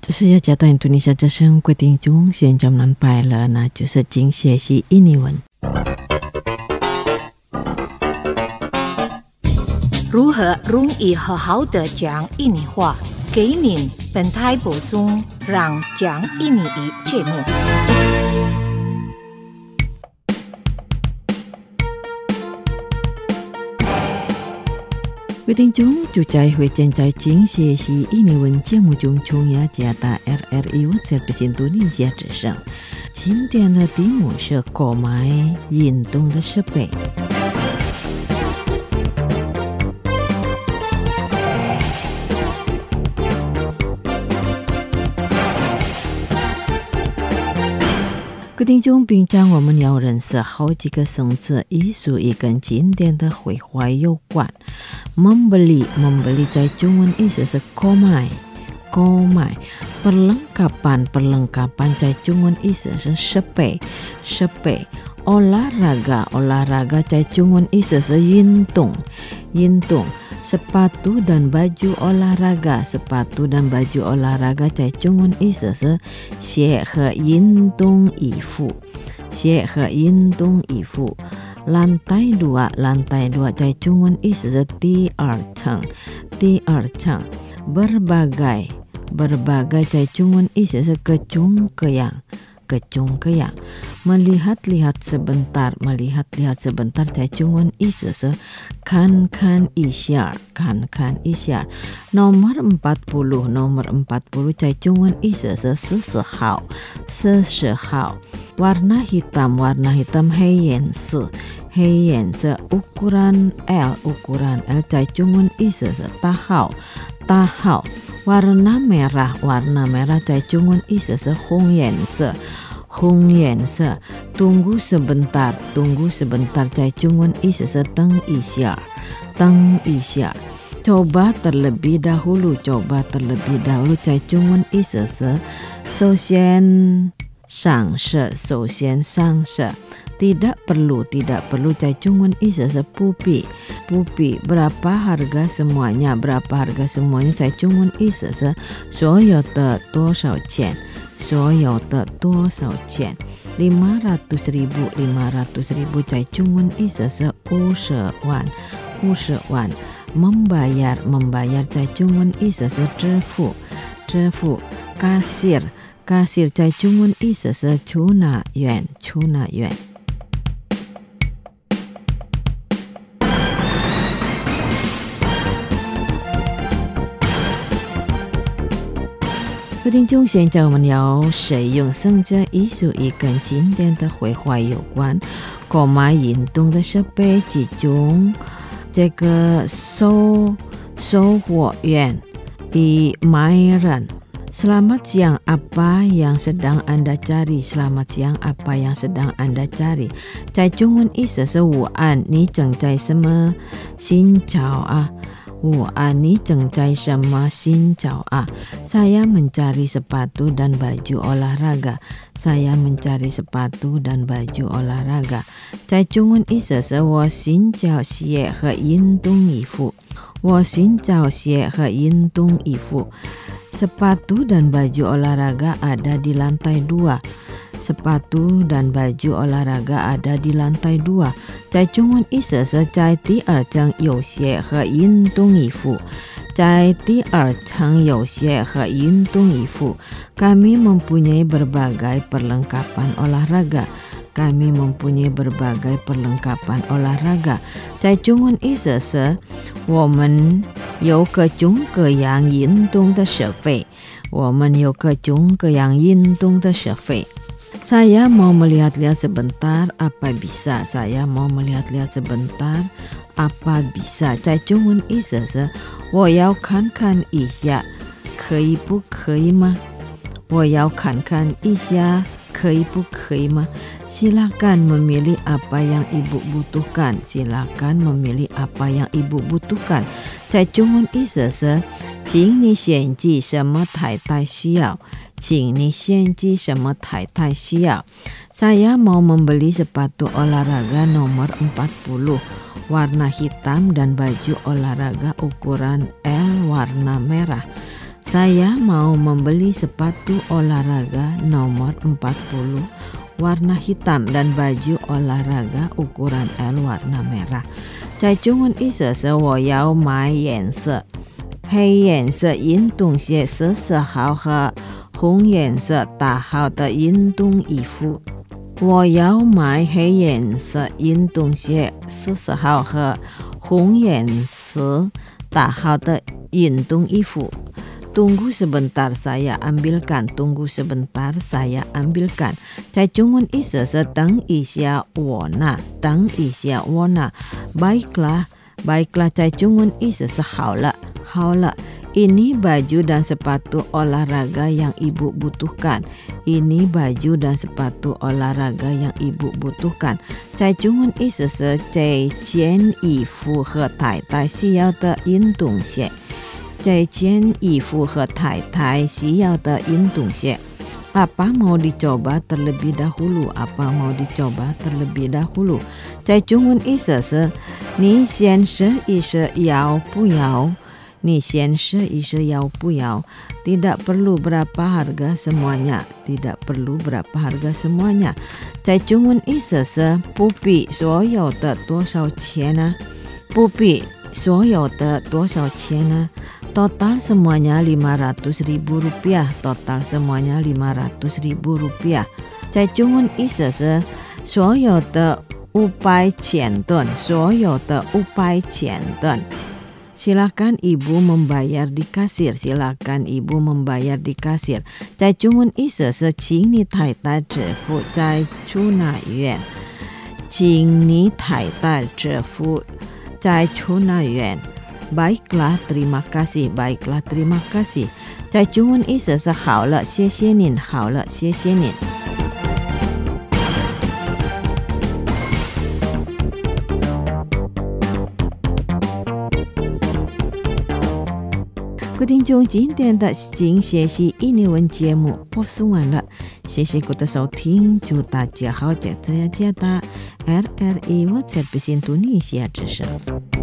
这是要讲到印度尼西亚之声规定中，现在我们拜了，那就是今学习印尼文。 如何容易好好的讲印尼话？给您本台补充让讲印尼语节目。 规定中就在会正在今学习印尼文节目中，中亚加大 RRI Service 印度尼西亚之声。今天的题目是购买运动的设备。规定中平常我们要认识好几个生词艺术也跟经典的绘画有关。membeli 在中文意思是购买。perlengkapan 在中文意思是设备。olahraga 在中文意思是运动。sepatu dan baju olahraga 在中文意思是鞋和运动衣服。lantai dua 在中文意思是第二层。berbagai 在中文意思是各种各样。melihat-lihat sebentar 在中文意思是看一下。nomor 40在中文意思是40号。warna hitam 黑颜色。ukuran L 在中文意思是大号。warna merah 在中文意思是红颜色。tunggu sebentar 在中文意思是等一下。coba terlebih dahulu 在中文意思是首先上色。tidak perlu 在中文意思是不必。berapa harga semuanya 在中文意思是所有的多少钱。500,000 在中文意思是50万。membayar 在中文意思是支付。kasir 在中文意思是出纳员。规定中现在我们要使用生词艺术也跟经典的绘画有关。购买运动的设备之中，这个售货员di Mairan. Selamat siang, apa yang sedang Anda cari? 在中文意思是午安，你正在什么寻找啊？午安，你正在什么寻找啊？ Saya mencari sepatu dan baju olahraga. 在中文意思是我寻找鞋和运动衣服。Sepatu dan baju olahraga ada di lantai 2. sepatu dan baju olahraga ada di lantai 2. 在中文意思是在第二层有鞋和运动衣服。在第二层有鞋和运动衣服。Kami mempunyai berbagai perlengkapan olahraga. 在中文意思是我们有各种各样运动的设备。Saya mau melihat-lihat sebentar, apa bisa? 在中文意思是我要看看一下，可以不可以吗？ Silakan memilih apa yang ibu butuhkan. 在中文意思是请你选择什么太太需要。 Saya mau membeli sepatu olahraga nomor 40 warna hitam dan baju olahraga ukuran L warna merah. Saya mau membeli sepatu olahraga nomor 40 warna hitam dan baju olahraga ukuran L warna merah. 在中文意思是我要买颜色黑颜色运动鞋40号和红颜色大号的运动衣服。我要买黑颜色运动鞋40号和红颜色大号的运动衣服。Tunggu sebentar saya ambilkan. Tunggu sebentar saya ambilkan. 在中文意思是等一下我拿。等一下我拿。Baiklah. Baiklah 在中文意思是好了。好了。Ini baju dan sepatu olahraga yang ibu butuhkan. Ini baju dan sepatu olahraga yang ibu butuhkan. 在中文意思是这件衣服和太太需要的运动鞋。这件衣服和太太需要的运动鞋。Apa mau dicoba terlebih dahulu? Apa mau dicoba terlebih dahulu? 在中文意思是你先试一试要不要？你先试一试要不要？ Tidak perlu berapa harga semuanya. Tidak perlu berapa harga semuanya. 在中文意思是不必所有的多少钱呢？不必所有的多少钱呢？ Total semuanya Rp500.000. Total semuanya Rp500.000. 在中文意思是所有的500钱盾。所有的500钱盾。 Silakan ibu membayar di kasir. Silakan ibu membayar di kasir. 在中文意思是请你太太支付在出纳院。请你太太支付在出纳院。 Baiklah, terima kasih. Baiklah, terima kasih. 在中文意思是好了，谢谢您。好了，谢谢您。各位听众，今天的新学习印尼文节目播送完了，谢谢各位的收听，祝大家好，加大RRI WhatsApp Indonesia之声。